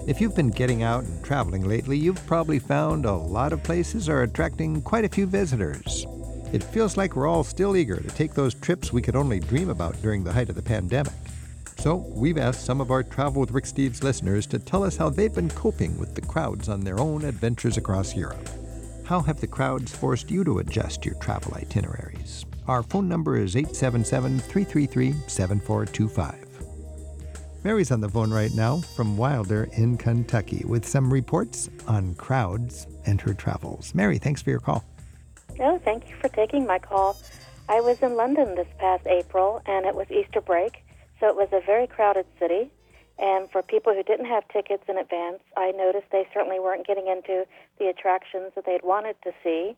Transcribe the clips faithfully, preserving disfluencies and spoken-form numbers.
If you've been getting out and traveling lately, you've probably found a lot of places are attracting quite a few visitors. It feels like we're all still eager to take those trips we could only dream about during the height of the pandemic. So we've asked some of our Travel with Rick Steves listeners to tell us how they've been coping with the crowds on their own adventures across Europe. How have the crowds forced you to adjust your travel itineraries? Our phone number is eight seven seven, three three three, seven four two five. Mary's on the phone right now from Wilder in Kentucky with some reports on crowds and her travels. Mary, thanks for your call. Oh, thank you for taking my call. I was in London this past April, and it was Easter break, so it was a very crowded city. And for people who didn't have tickets in advance, I noticed they certainly weren't getting into the attractions that they'd wanted to see.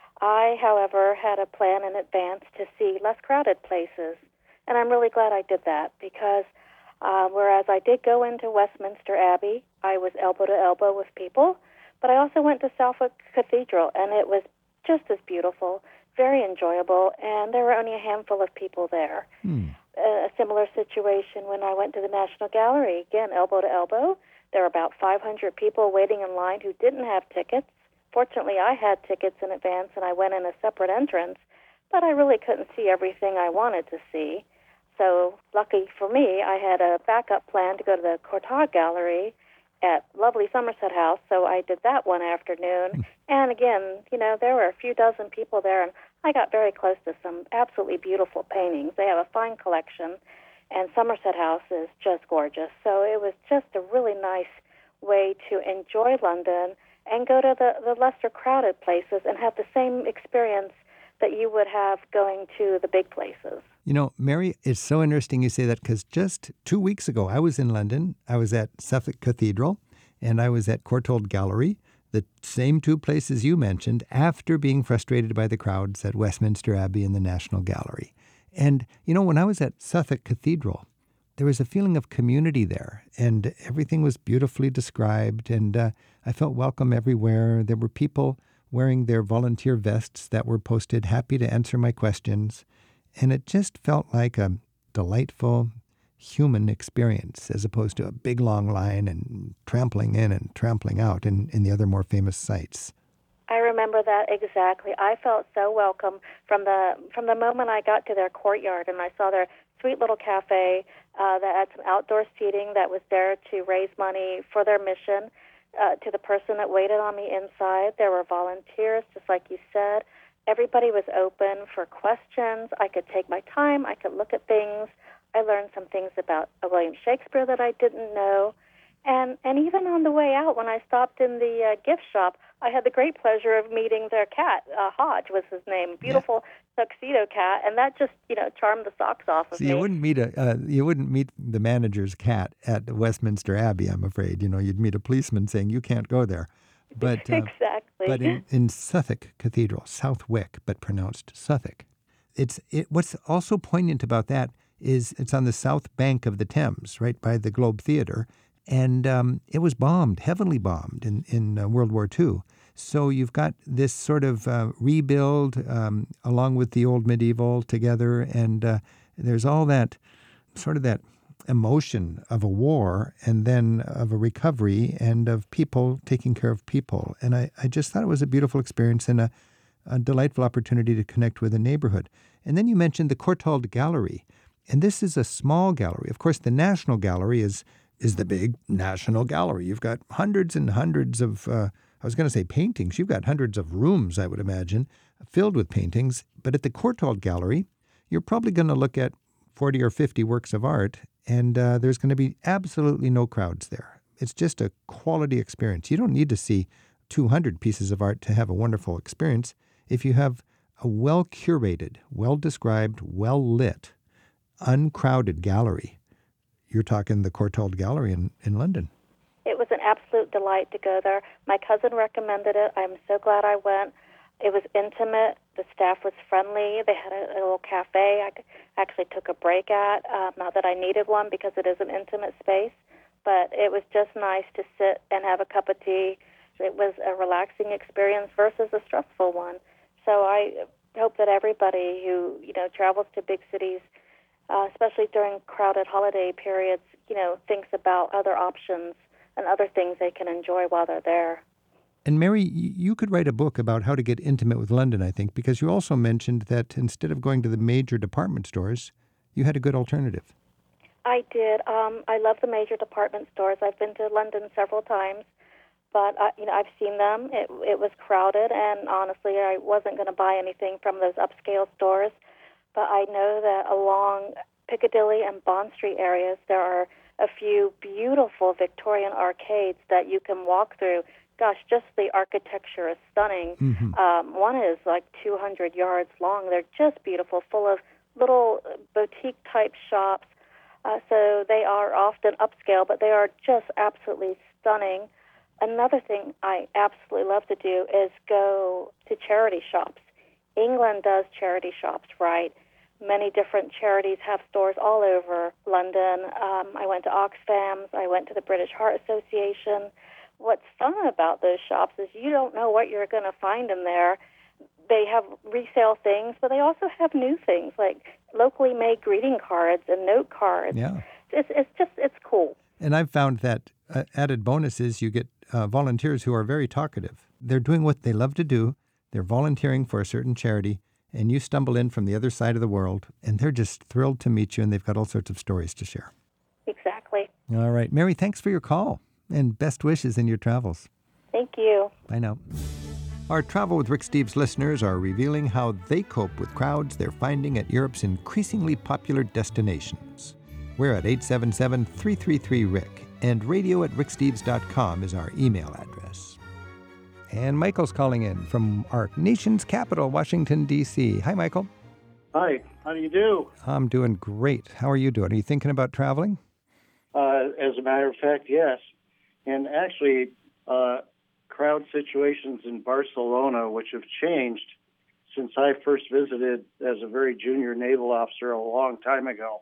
I, however, had a plan in advance to see less crowded places, and I'm really glad I did that because Uh, whereas I did go into Westminster Abbey, I was elbow to elbow with people, but I also went to Southwark Cathedral, and it was just as beautiful, very enjoyable, and there were only a handful of people there. Hmm. A similar situation when I went to the National Gallery, again, elbow to elbow. There were about five hundred people waiting in line who didn't have tickets. Fortunately, I had tickets in advance, and I went in a separate entrance, but I really couldn't see everything I wanted to see. So lucky for me, I had a backup plan to go to the Courtauld Gallery at lovely Somerset House, so I did that one afternoon. And again, you know, there were a few dozen people there, and I got very close to some absolutely beautiful paintings. They have a fine collection, and Somerset House is just gorgeous. So it was just a really nice way to enjoy London and go to the, the lesser crowded places and have the same experience that you would have going to the big places. You know, Mary, it's so interesting you say that because just two weeks ago, I was in London. I was at Southwark Cathedral, and I was at Courtauld Gallery, the same two places you mentioned, after being frustrated by the crowds at Westminster Abbey and the National Gallery. And, you know, when I was at Southwark Cathedral, there was a feeling of community there, and everything was beautifully described, and uh, I felt welcome everywhere. There were people wearing their volunteer vests that were posted, happy to answer my questions. And it just felt like a delightful human experience as opposed to a big long line and trampling in and trampling out in, in the other more famous sites. I remember that exactly. I felt so welcome from the from the moment I got to their courtyard and I saw their sweet little cafe uh, that had some outdoor seating that was there to raise money for their mission. Uh, to the person that waited on me inside, there were volunteers, just like you said. Everybody was open for questions. I could take my time. I could look at things. I learned some things about William Shakespeare that I didn't know. And and even on the way out, when I stopped in the uh, gift shop, I had the great pleasure of meeting their cat. Uh, Hodge was his name. Beautiful yeah. tuxedo cat, and that just you know charmed the socks off of so me. you wouldn't meet a uh, you wouldn't meet the manager's cat at Westminster Abbey, I'm afraid. You know, you'd meet a policeman saying you can't go there. But uh, exactly. But in, in Southwark Cathedral, Southwick, but pronounced Southwark, it's it. What's also poignant about that is it's on the south bank of the Thames, right by the Globe Theatre, and um, it was bombed, heavily bombed in in uh, World War Two. So you've got this sort of uh, rebuild um, along with the old medieval together, and uh, there's all that sort of that emotion of a war and then of a recovery and of people taking care of people. And I, I just thought it was a beautiful experience and a, a delightful opportunity to connect with a neighborhood. And then you mentioned the Courtauld Gallery. And this is a small gallery. Of course, the National Gallery is is the big National Gallery. You've got hundreds and hundreds of, uh, I was going to say paintings. You've got hundreds of rooms, I would imagine, filled with paintings. But at the Courtauld Gallery, you're probably going to look at forty or fifty works of art, and uh, there's going to be absolutely no crowds there. It's just a quality experience. You don't need to see two hundred pieces of art to have a wonderful experience. If you have a well-curated, well-described, well-lit, uncrowded gallery, you're talking the Courtauld Gallery in, in London. It was an absolute delight to go there. My cousin recommended it. I'm so glad I went. It was intimate. The staff was friendly. They had a, a little cafe I actually took a break at. Uh, not that I needed one because it is an intimate space, but it was just nice to sit and have a cup of tea. It was a relaxing experience versus a stressful one. So I hope that everybody who, you know, travels to big cities, uh, especially during crowded holiday periods, you know, thinks about other options and other things they can enjoy while they're there. And Mary, you could write a book about how to get intimate with London, I think, because you also mentioned that instead of going to the major department stores, you had a good alternative. I did. Um, I love the major department stores. I've been to London several times, but uh, you know, I've seen them. It, it was crowded, and honestly, I wasn't going to buy anything from those upscale stores. But I know that along Piccadilly and Bond Street areas, there are a few beautiful Victorian arcades that you can walk through. Gosh, just the architecture is stunning. Mm-hmm. Um, one is like two hundred yards long. They're just beautiful, full of little boutique-type shops. Uh, so they are often upscale, but they are just absolutely stunning. Another thing I absolutely love to do is go to charity shops. England does charity shops, right? Many different charities have stores all over London. Um, I went to Oxfam's. I went to the British Heart Association. What's fun about those shops is you don't know what you're going to find in there. They have resale things, but they also have new things like locally made greeting cards and note cards. Yeah. It's, it's just, it's cool. And I've found that uh, added bonus is you get uh, volunteers who are very talkative. They're doing what they love to do. They're volunteering for a certain charity, and you stumble in from the other side of the world, and they're just thrilled to meet you, and they've got all sorts of stories to share. Exactly. All right. Mary, thanks for your call, and best wishes in your travels. Thank you. Bye now. Our Travel with Rick Steves listeners are revealing how they cope with crowds they're finding at Europe's increasingly popular destinations. We're at eight seven seven, three three three, Rick, and radio at rick steves dot com is our email address. And Michael's calling in from our nation's capital, Washington, D C Hi, Michael. Hi, how do you do? I'm doing great. How are you doing? Are you thinking about traveling? Uh, as a matter of fact, yes. And actually, uh, crowd situations in Barcelona, which have changed since I first visited as a very junior naval officer a long time ago.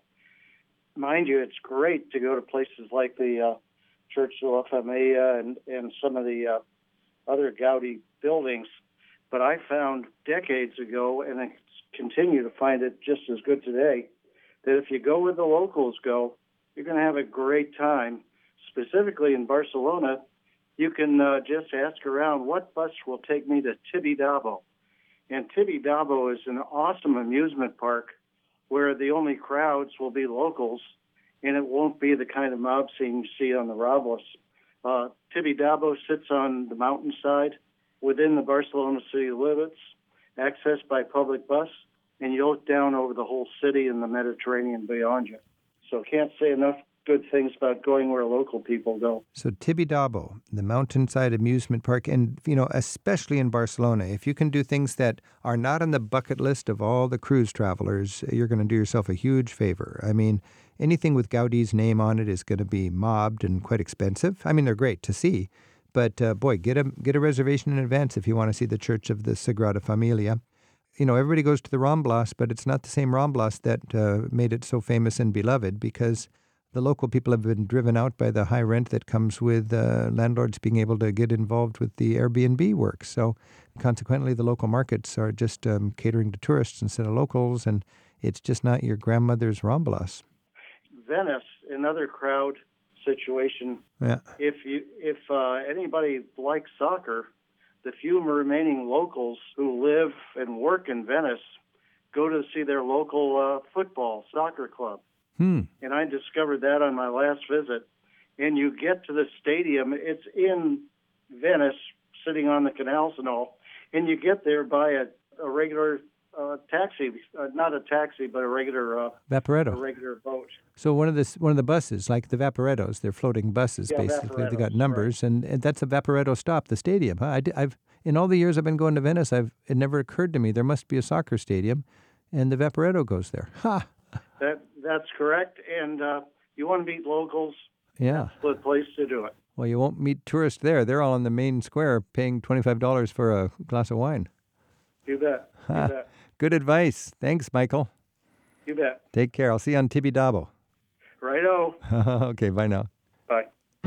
Mind you, it's great to go to places like the uh, Church de la Familia and, and some of the uh, other Gaudi buildings, but I found decades ago, and I continue to find it just as good today, that if you go where the locals go, you're going to have a great time. Specifically in Barcelona, you can uh, just ask around, what bus will take me to Tibidabo? And Tibidabo is an awesome amusement park where the only crowds will be locals, and it won't be the kind of mob scene you see on the Robles. Uh, Tibidabo sits on the mountainside within the Barcelona city limits, accessed by public bus, and you look down over the whole city and the Mediterranean beyond you. So can't say enough good things about going where local people go. So Tibidabo, the mountainside amusement park, and, you know, especially in Barcelona, if you can do things that are not on the bucket list of all the cruise travelers, you're going to do yourself a huge favor. I mean, anything with Gaudi's name on it is going to be mobbed and quite expensive. I mean, they're great to see, but uh, boy, get a get a reservation in advance if you want to see the Church of the Sagrada Familia. You know, everybody goes to the Ramblas, but it's not the same Ramblas that uh, made it so famous and beloved, because the local people have been driven out by the high rent that comes with uh, landlords being able to get involved with the Airbnb work. So consequently, the local markets are just um, catering to tourists instead of locals, and it's just not your grandmother's Ramblas. Venice, another crowd situation. Yeah. If you if uh, anybody likes soccer, the few remaining locals who live and work in Venice go to see their local uh, football soccer club. Hmm. And I discovered that on my last visit. And you get to the stadium, it's in Venice, sitting on the canals and all, and you get there by a, a regular uh, taxi, uh, not a taxi, but a regular uh, Vaporetto. a regular boat. So one of the one of the buses, like the Vaporettos, they're floating buses, Yeah, basically. They got Vaporettos, numbers, right. and, and that's a Vaporetto stop, the stadium. Huh? I, I've in all the years I've been going to Venice, I've it never occurred to me there must be a soccer stadium, and the Vaporetto goes there. Ha! That that's correct, and uh, you want to meet locals. Yeah. That's the place to do it. Well, you won't meet tourists there. They're all in the main square paying twenty-five dollars for a glass of wine. You bet. You Ha. bet. Good advice. Thanks, Michael. You bet. Take care. I'll see you on Tibidabo. Righto. Okay, bye now. Bye.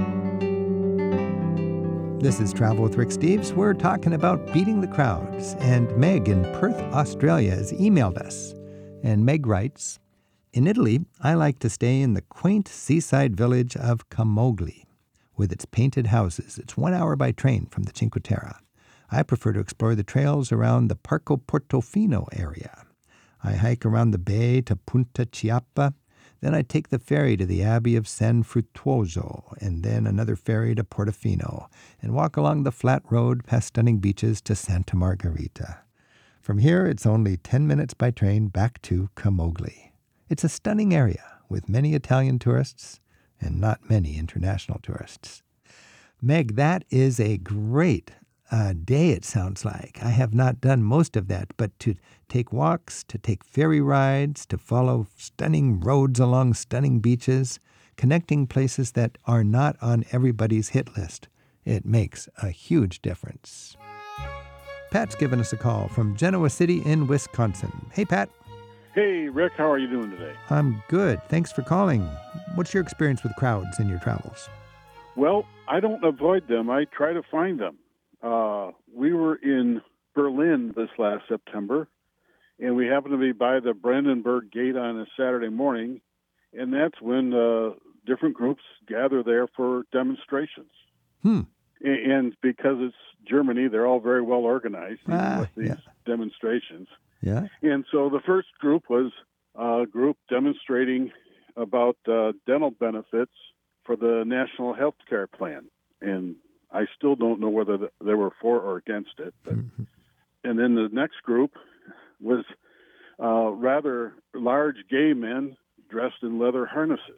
This is Travel with Rick Steves. We're talking about beating the crowds, and Meg in Perth, Australia has emailed us. And Meg writes, in Italy, I like to stay in the quaint seaside village of Camogli, with its painted houses. It's one hour by train from the Cinque Terre. I prefer to explore the trails around the Parco Portofino area. I hike around the bay to Punta Chiappa. Then I take the ferry to the Abbey of San Fruttuoso, and then another ferry to Portofino, and walk along the flat road past stunning beaches to Santa Margherita. From here, it's only ten minutes by train back to Camogli. It's a stunning area with many Italian tourists and not many international tourists. Meg, that is a great uh, day, it sounds like. I have not done most of that, but to take walks, to take ferry rides, to follow stunning roads along stunning beaches, connecting places that are not on everybody's hit list, it makes a huge difference. Pat's given us a call from Genoa City in Wisconsin. Hey, Pat. Hey, Rick, how are you doing today? I'm good. Thanks for calling. What's your experience with crowds in your travels? Well, I don't avoid them. I try to find them. Uh, we were in Berlin this last September, and we happened to be by the Brandenburg Gate on a Saturday morning, and that's when uh, different groups gather there for demonstrations. Hmm. And, and because it's Germany, they're all very well organized even Ah, with these yeah. demonstrations. Yeah? And so the first group was a group demonstrating about uh, dental benefits for the National Health Care Plan. And I still don't know whether they were for or against it. But, Mm-hmm. And then the next group was uh, rather large gay men dressed in leather harnesses.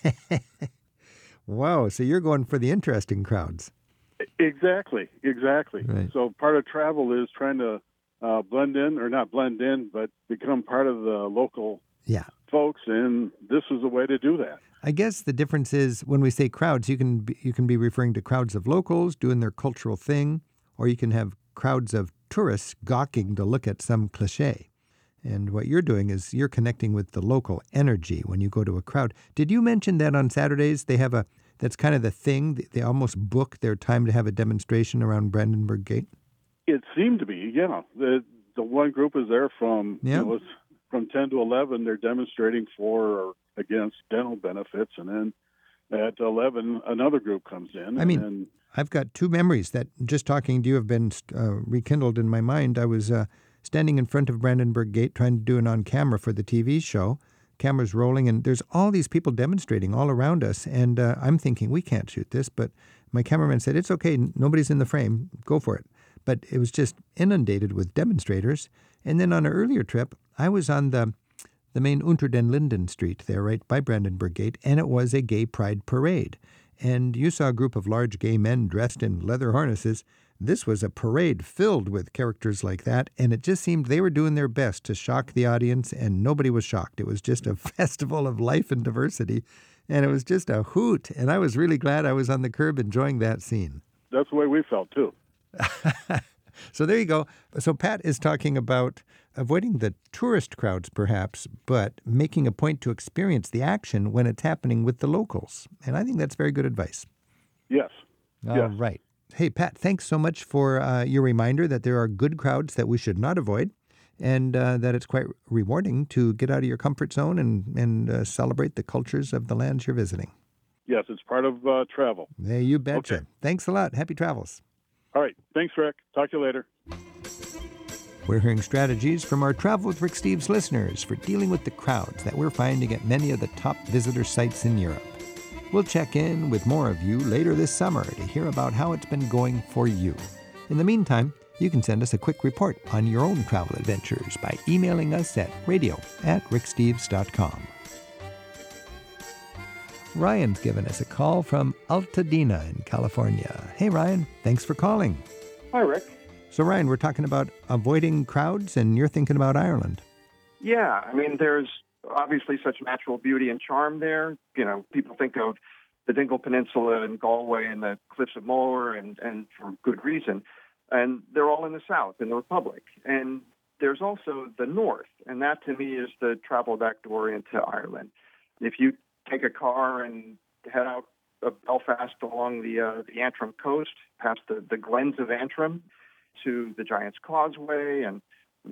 Wow, so you're going for the interesting crowds. Exactly, exactly. Right. So part of travel is trying to uh, blend in, or not blend in, but become part of the local Yeah. folks, and this is a way to do that. I guess the difference is when we say crowds, you can be, you can be referring to crowds of locals doing their cultural thing, or you can have crowds of tourists gawking to look at some cliche. And what you're doing is you're connecting with the local energy when you go to a crowd. Did you mention that on Saturdays they have a, that's kind of the thing, they almost book their time to have a demonstration around Brandenburg Gate? It seemed to be, yeah. The the one group is there from Yeah. you know, it's from ten to eleven. They're demonstrating for or against dental benefits, and then at eleven, another group comes in. I mean, and then, I've got two memories that just talking to you have been uh, rekindled in my mind. I was uh, standing in front of Brandenburg Gate trying to do an on camera for the T V show. Camera's rolling, and there's all these people demonstrating all around us. And uh, I'm thinking, we can't shoot this. But my cameraman said, it's okay. Nobody's in the frame. Go for it. But it was just inundated with demonstrators. And then on an earlier trip, I was on the the main Unter den Linden Street there, right by Brandenburg Gate, and it was a gay pride parade. And you saw a group of large gay men dressed in leather harnesses. This was a parade filled with characters like that, and it just seemed they were doing their best to shock the audience, and nobody was shocked. It was just a festival of life and diversity, and it was just a hoot, and I was really glad I was on the curb enjoying that scene. that's the way we felt, too. So there you go. So Pat is talking about avoiding the tourist crowds, perhaps, but making a point to experience the action when it's happening with the locals. And I think that's very good advice. Yes. All yes. right. Hey, Pat, thanks so much for uh, your reminder that there are good crowds that we should not avoid, and uh, that it's quite rewarding to get out of your comfort zone and, and uh, celebrate the cultures of the lands you're visiting. Yes, it's part of uh, travel. Hey, you betcha. Okay. Thanks a lot. Happy travels. All right. Thanks, Rick. Talk to you later. We're hearing strategies from our Travel with Rick Steves listeners for dealing with the crowds that we're finding at many of the top visitor sites in Europe. We'll check in with more of you later this summer to hear about how it's been going for you. In the meantime, you can send us a quick report on your own travel adventures by emailing us at radio at ricksteves dot com. Ryan's given us a call from Altadena in California. Hey, Ryan, thanks for calling. Hi, Rick. So, Ryan, we're talking about avoiding crowds, and you're thinking about Ireland. Yeah, I mean, there's obviously such natural beauty and charm there. You know, people think of the Dingle Peninsula and Galway and the Cliffs of Moher, and, and for good reason. And they're all in the south, in the Republic. And there's also the north, and that to me is the travel back door into Ireland. If you take a car and head out of Belfast along the uh, the Antrim coast, past the, the glens of Antrim, to the Giant's Causeway, and there's a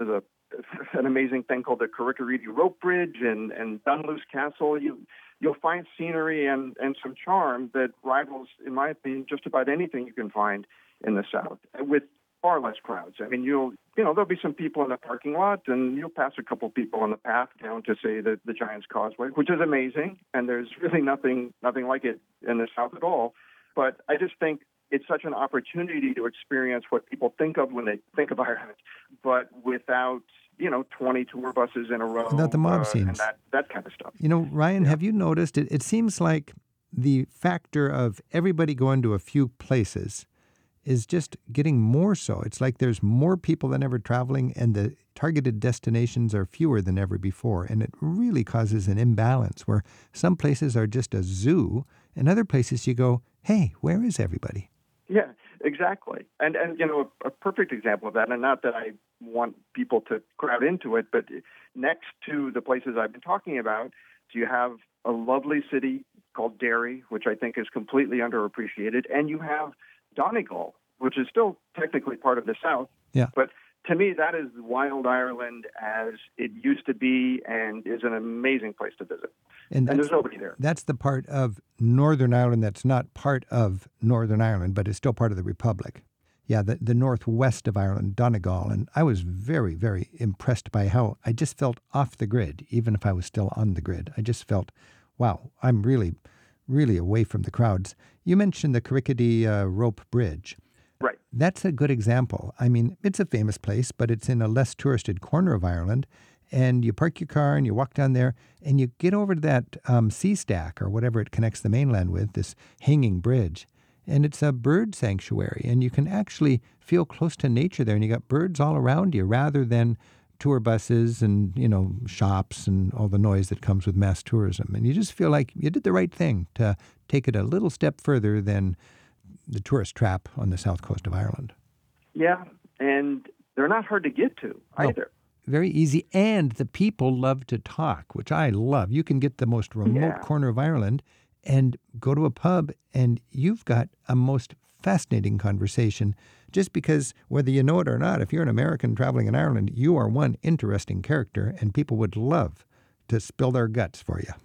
an amazing thing called the Karikiriti Rope Bridge and, and Dunluce Castle. You, you'll find scenery and, and some charm that rivals, in my opinion, just about anything you can find in the South, with far less crowds. I mean, you'll, you know, there'll be some people in the parking lot, and you'll pass a couple people on the path down to, say, the, the Giant's Causeway, which is amazing, and there's really nothing nothing like it in the South at all. But I just think it's such an opportunity to experience what people think of when they think of Ireland, but without, you know, twenty tour buses in a row. Without the mob uh, scenes. And that, that kind of stuff. You know, Ryan, Yeah. have you noticed, it, it seems like the factor of everybody going to a few places is just getting more so. It's like there's more people than ever traveling, and the targeted destinations are fewer than ever before. And it really causes an imbalance where some places are just a zoo, and other places you go, hey, where is everybody? Yeah, exactly. And, and you know, a, a perfect example of that, and not that I want people to crowd into it, but next to the places I've been talking about, you have a lovely city called Derry, which I think is completely underappreciated, and you have Donegal, which is still technically part of the South. Yeah. But to me, that is wild Ireland as it used to be, and is an amazing place to visit. And, And there's nobody there. That's the part of Northern Ireland that's not part of Northern Ireland, but is still part of the Republic. Yeah, the, the northwest of Ireland, Donegal. And I was very, very impressed by how I just felt off the grid, even if I was still on the grid. I just felt, wow, I'm really, really away from the crowds. You mentioned the Karikiriti uh, Rope Bridge. Right. That's a good example. I mean, it's a famous place, but it's in a less touristed corner of Ireland. And you park your car and you walk down there and you get over to that um, sea stack or whatever it connects the mainland with, this hanging bridge. And it's a bird sanctuary, and you can actually feel close to nature there. And you got birds all around you rather than tour buses and, you know, shops and all the noise that comes with mass tourism. And you just feel like you did the right thing to take it a little step further than the tourist trap on the south coast of Ireland. Yeah, and they're not hard to get to No. either. Very easy, and the people love to talk, which I love. You can get the most remote Yeah. corner of Ireland and go to a pub, and you've got a most fascinating conversation just because, whether you know it or not, if you're an American traveling in Ireland, you are one interesting character, and people would love to spill their guts for you.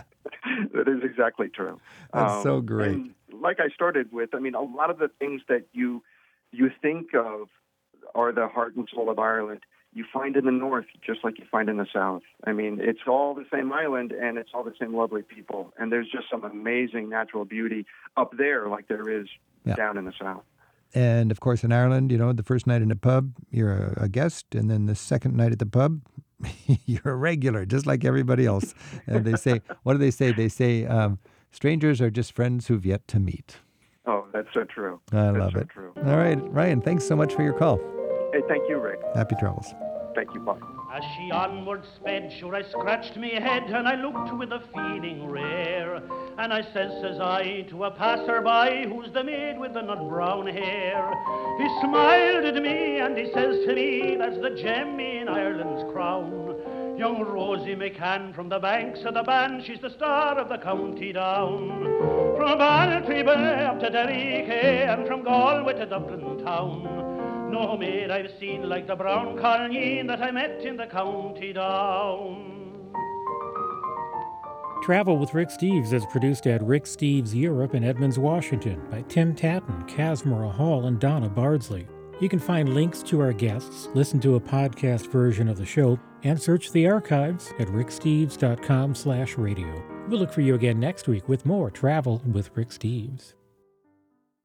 That is exactly true. That's so great. And like I started with, I mean, a lot of the things that you you think of are the heart and soul of Ireland. You find in the north, just like you find in the south. I mean, it's all the same island, and it's all the same lovely people. And there's just some amazing natural beauty up there like there is Yeah. down in the south. And, of course, in Ireland, you know, the first night in a pub, you're a, a guest, and then the second night at the pub, you're a regular, just like everybody else. And they say, what do they say? They say, um, strangers are just friends who've yet to meet. Oh, that's so true. I that's love so it. True. All right, Ryan, thanks so much for your call. Hey, thank you, Rick. Happy travels. Thank you, bye. As she onward sped, sure I scratched me head, and I looked with a feeling rare. And I says, says I, to a passer-by, who's the maid with the nut-brown hair. He smiled at me, and he says to me, that's the gem in Ireland's crown. Young Rosie McCann from the banks of the Bann, she's the star of the county down. From Bantry Bay up to Derry, and from Galway to Dublin town. No maid I've seen like the brown colleen that I met in the county down. Travel with Rick Steves is produced at Rick Steves Europe in Edmonds, Washington by Tim Tatton, Casmara Hall, and Donna Bardsley. You can find links to our guests, listen to a podcast version of the show, and search the archives at ricksteves.com slash radio. We'll look for you again next week with more Travel with Rick Steves.